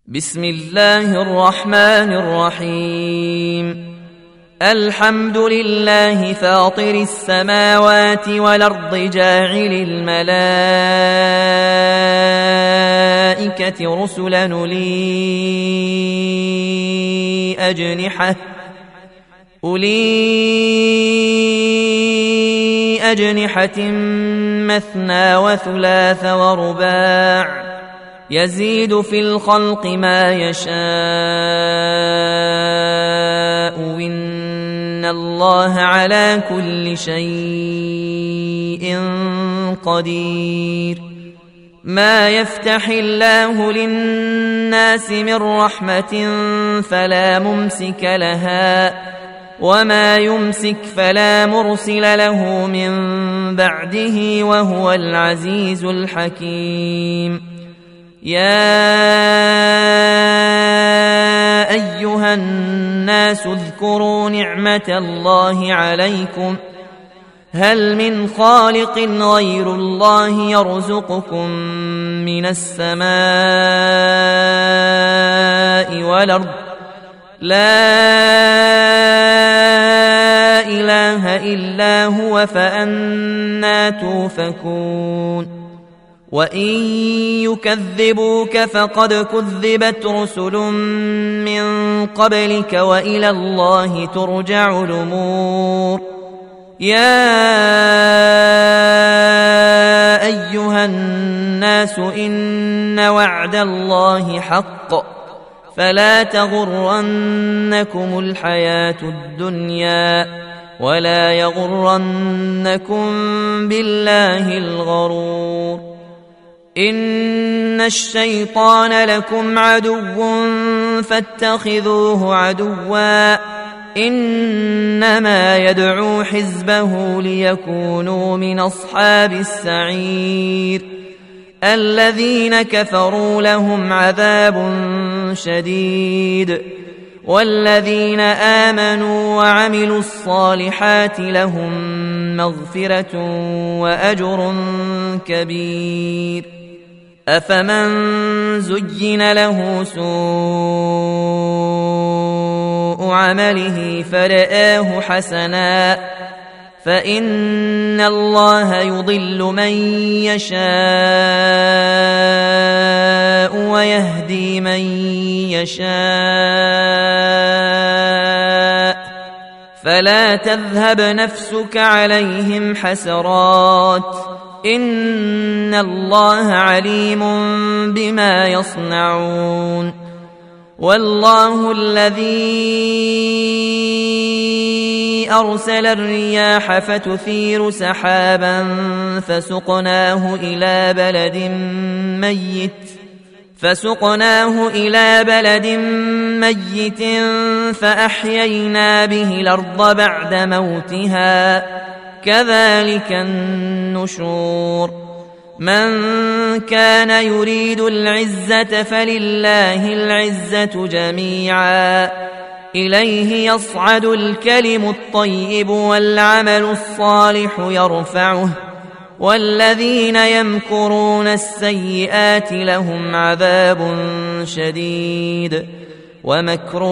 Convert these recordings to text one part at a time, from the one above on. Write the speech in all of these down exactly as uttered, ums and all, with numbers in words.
بسم الله الرحمن الرحيم. الحمد لله فاطر السماوات والأرض جاعل الملائكة رسلا أولي أجنحة أولي أجنحة مثنى وثلاث ورباع يزيد في الخلق ما يشاء إن الله على كل شيء قدير. ما يفتح الله للناس من رحمة فلا ممسك لها وما يمسك فلا مرسل له من بعده وهو العزيز الحكيم. يا أيها الناس اذكروا نعمة الله عليكم هل من خالق غير الله يرزقكم من السماء والأرض لا إله إلا هو فأنى توفكون. وإن يكذبوك فقد كذبت رسل من قبلك وإلى الله ترجع الأمور. يا أيها الناس إن وعد الله حق فلا تغرنكم الحياة الدنيا ولا يغرنكم بالله الغرور. إن الشيطان لكم عدو فاتخذوه عدوا إنما يدعو حزبه ليكونوا من أصحاب السعير. الذين كفروا لهم عذاب شديد والذين آمنوا وعملوا الصالحات لهم مغفرة وأجر كبير. أفمن زين له سوء عمله فرآه حسنا فإن الله يضل من يشاء ويهدي من يشاء فلا تذهب نفسك عليهم حسرات إن الله عليم بما يصنعون. والله الذي أرسل الرياح فتثير سحابا فسقناه إلى بلد ميت فسقناه إلى بلد ميت فأحيينا به الأرض بعد موتها كذلك النشور. من كان يريد العزة فلله العزة جميعا إليه يصعد الكلم الطيب والعمل الصالح يرفعه والذين يمكرون السيئات لهم عذاب شديد ومكر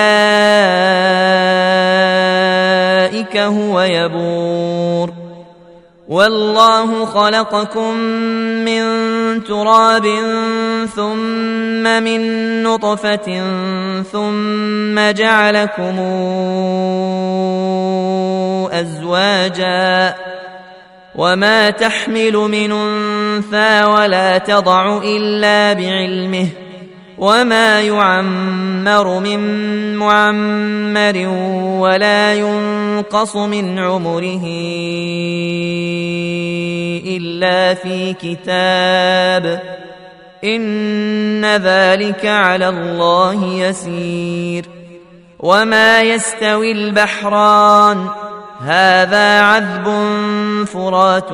أولئك هو يبور. والله خلقكم من تراب ثم من نطفة ثم جعلكم أزواجا وما تحمل من أنثى ولا تضع إلا بعلمه وما يعمر من معمر ولا ينقص من عمره إلا في كتاب إن ذلك على الله يسير. وما يستوي البحران هذا عذب فرات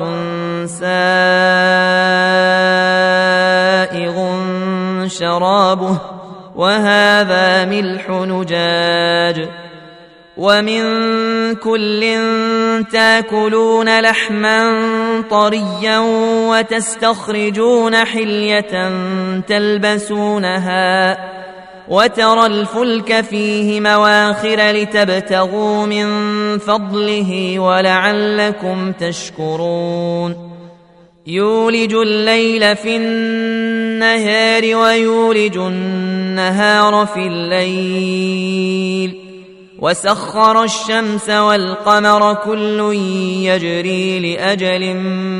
سائغ شرابه وهذا ملح نجاج ومن كل تاكلون لحما طريا وتستخرجون حلية تلبسونها وترى الفلك فيه مواخر لتبتغوا من فضله ولعلكم تشكرون يولج الليل في النهار ويولج النهار في الليل وسخر الشمس والقمر كل يجري لأجل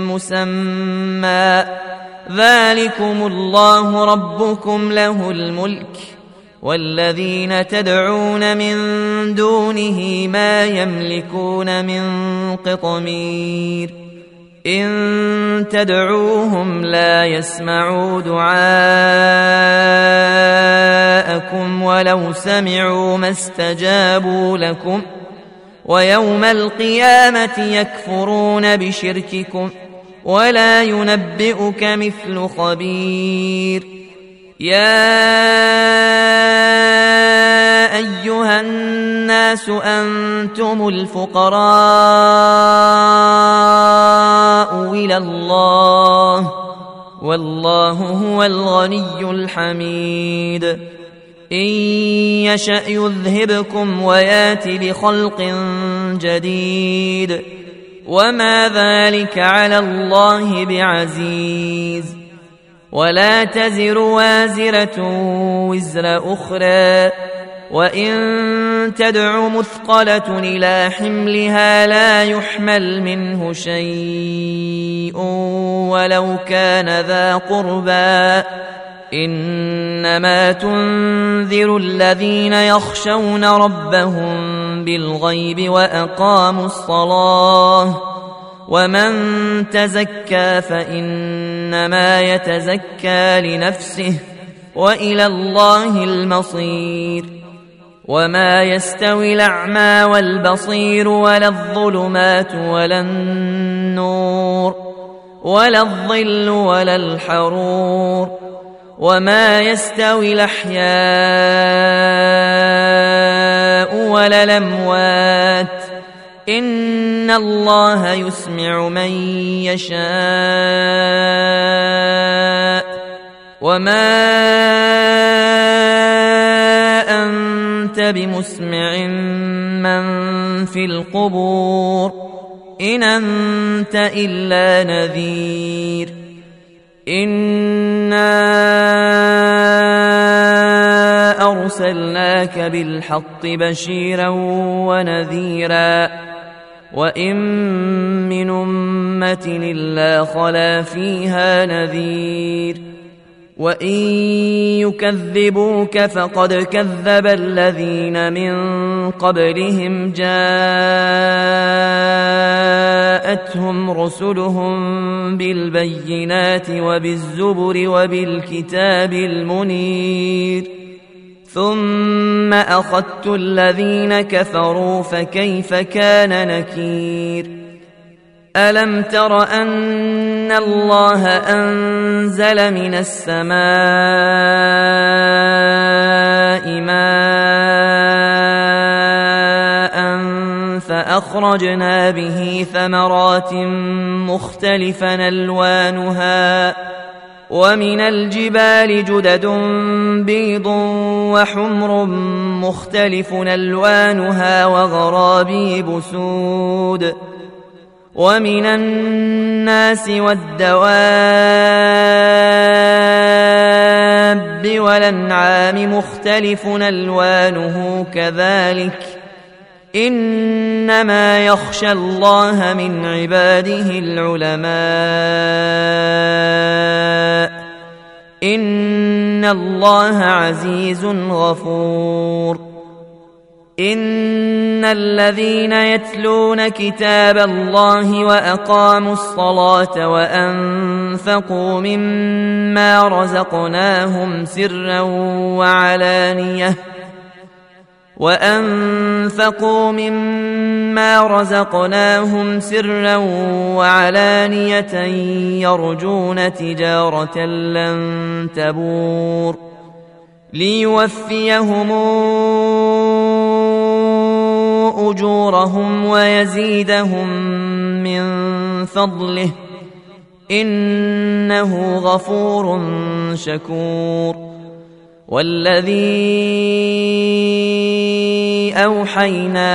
مسمى ذلكم الله ربكم له الملك والذين تدعون من دونه ما يملكون من قطمير إن تدعوهم لا يسمعوا دعاءكم ولو سمعوا ما استجابوا لكم ويوم القيامة يكفرون بشرككم ولا ينبئك مثل خبير يا أيها الناس أنتم الفقراء إلى الله والله هو الغني الحميد إن يشأ يذهبكم ويات بخلق جديد وما ذلك على الله بعزيز ولا تزر وازرة وزر أخرى وإن تدع مثقلة إلى حملها لا يحمل منه شيء ولو كان ذا قربى إنما تنذر الذين يخشون ربهم بالغيب وأقاموا الصلاة ومن تزكى فإنما يتزكى لنفسه وإلى الله المصير وما يستوي الأعمى والبصير ولا الظلمات ولا النور ولا الظل ولا الحرور وما يستوي الأحياء ولا الأموات إن الله يسمع من يشاء وما أنت بمسمع من في القبور إن أنت إلا نذير إنا أرسلناك بالحق بشيرا ونذيرا وإن من أمة إلا خلا فيها نذير وإن يكذبوك فقد كذب الذين من قبلهم جاءتهم رسلهم بالبينات وبالزبر وبالكتاب المنير ثم أخذت الذين كفروا فكيف كان نكير ألم تر أن الله أنزل من السماء ماء فأخرجنا به ثمرات مختلفا ألوانها ومن الجبال جدد بيض وحمر مختلف ألوانها وغرابيب سود ومن الناس والدواب والأنعام مختلف ألوانه كذلك إنما يخشى الله من عباده العلماء إن الله عزيز غفور إن الذين يتلون كتاب الله وأقاموا الصلاة وأنفقوا مما رزقناهم سرا وعلانية وأنفقوا مما رزقناهم سرا وعلانية يرجون تجارة لن تبور ليوفيهم أجورهم ويزيدهم من فضله إنه غفور شكور. والذي أوحينا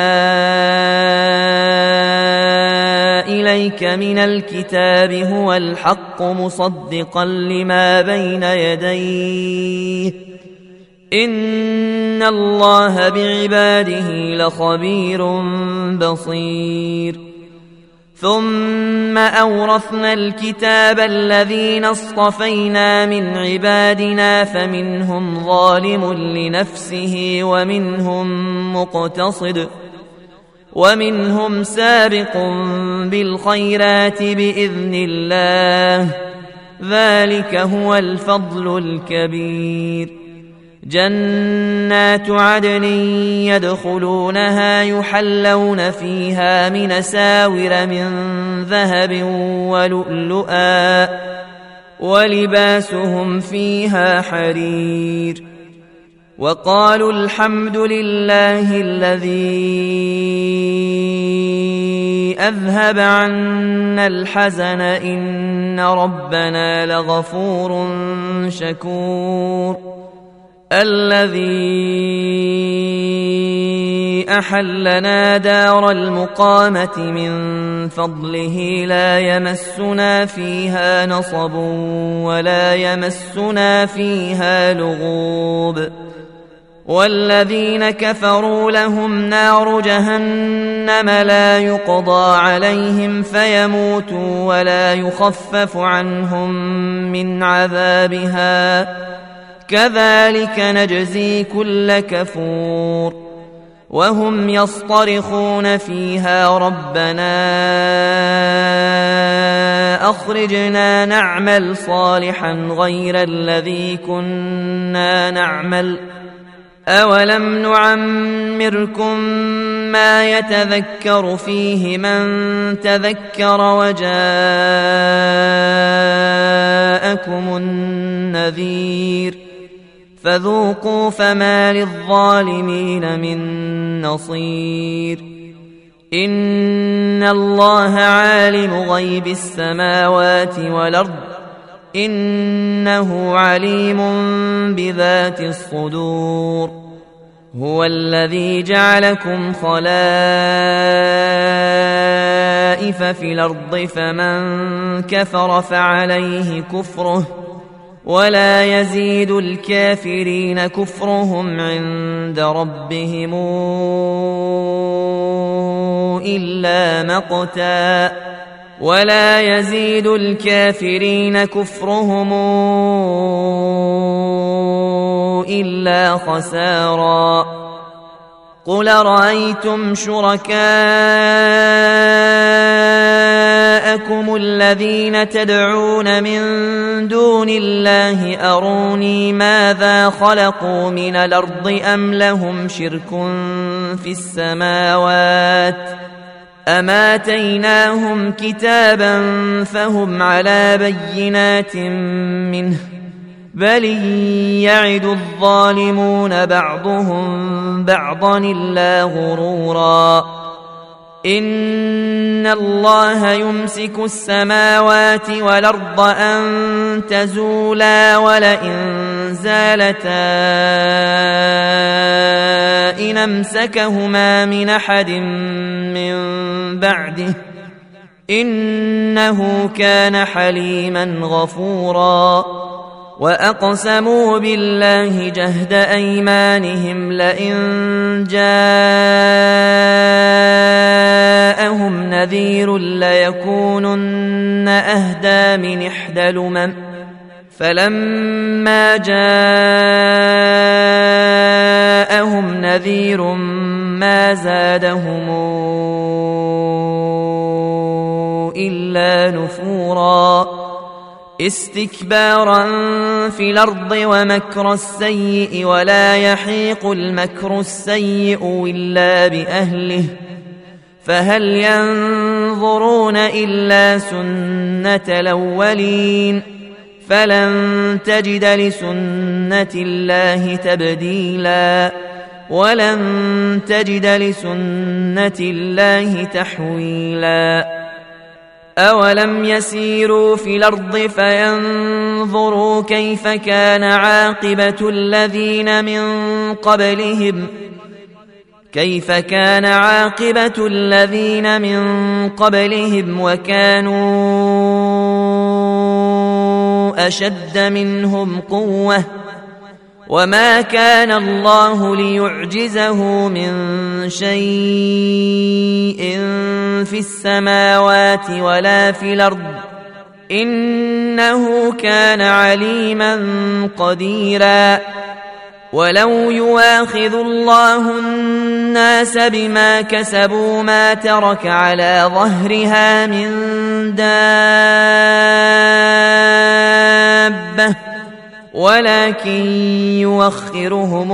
إليك من الكتاب هو الحق مصدقا لما بين يديه إن الله بعباده لخبير بصير. ثم أورثنا الكتاب الذين اصطفينا من عبادنا فمنهم ظالم لنفسه ومنهم مقتصد ومنهم سابق بالخيرات بإذن الله ذلك هو الفضل الكبير. جنات عدن يدخلونها يحلون فيها من ساور من ذهب ولؤلؤا ولباسهم فيها حرير. وقالوا الحمد لله الذي أذهب عنا الحزن إن ربنا لغفور شكور. الذي أحلنا دار المقامة من فضله لا يمسنا فيها نصب ولا يمسنا فيها لغوب. والذين كفروا لهم نار جهنم لا يقضى عليهم فيموتوا ولا يخفف عنهم من عذابها كذلك نجزي كل كفور. وهم يصطرخون فيها ربنا أخرجنا نعمل صالحا غير الذي كنا نعمل أولم نعمركم ما يتذكر فيه من تذكر وجاءكم النذير فذوقوا فما للظالمين من نصير. إن الله عالم غيب السماوات والأرض إنه عليم بذات الصدور. هو الذي جعلكم خلائف في الأرض فمن كفر فعليه كفره ولا يزيد الكافرين كفرهم عند ربهم إلا مقتا ولا يزيد الكافرين كفرهم إلا خسارا. قل رأيتم شركاءكم الذين تدعون من دون الله أروني ماذا خلقوا من الأرض أم لهم شرك في السماوات أم آتيناهم كتابا فهم على بينات منه بل يعد الظالمون بعضهم بعضا إلا غرورا. إن الله يمسك السماوات والأرض أن تزولا ولئن زالتا إن أمسكهما من أحد من بعده إنه كان حليما غفورا. وأقسموا بالله جهد أيمانهم لئن جاءهم نذير ليكونن أهدى من إحدى الأمم فلما جاءهم نذير ما زادهم إلا نفورا استكبارا في الأرض ومكر السيء ولا يحيق المكر السيء إلا بأهله فهل ينظرون إلا سنة الأولين فلن تجد لسنة الله تبديلا ولن تجد لسنة الله تحويلا أولم يسيروا في الأرض فينظروا كيف كان عاقبة الذين من قبلهم كيف كان عاقبة الذين من قبلهم وكانوا أشد منهم قوة وما كان الله ليعجزه من شيء في السماوات ولا في الأرض إنه كان عليما قديرا ولو يواخذ الله الناس بما كسبوا ما ترك على ظهرها من دابة ولكن يوخرهم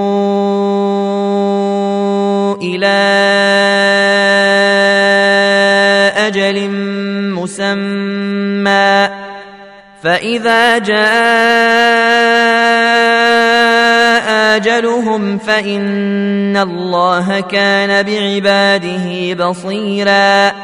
إلى أجل مسمى فإذا جاء أجلهم فإن الله كان بعباده بصيرا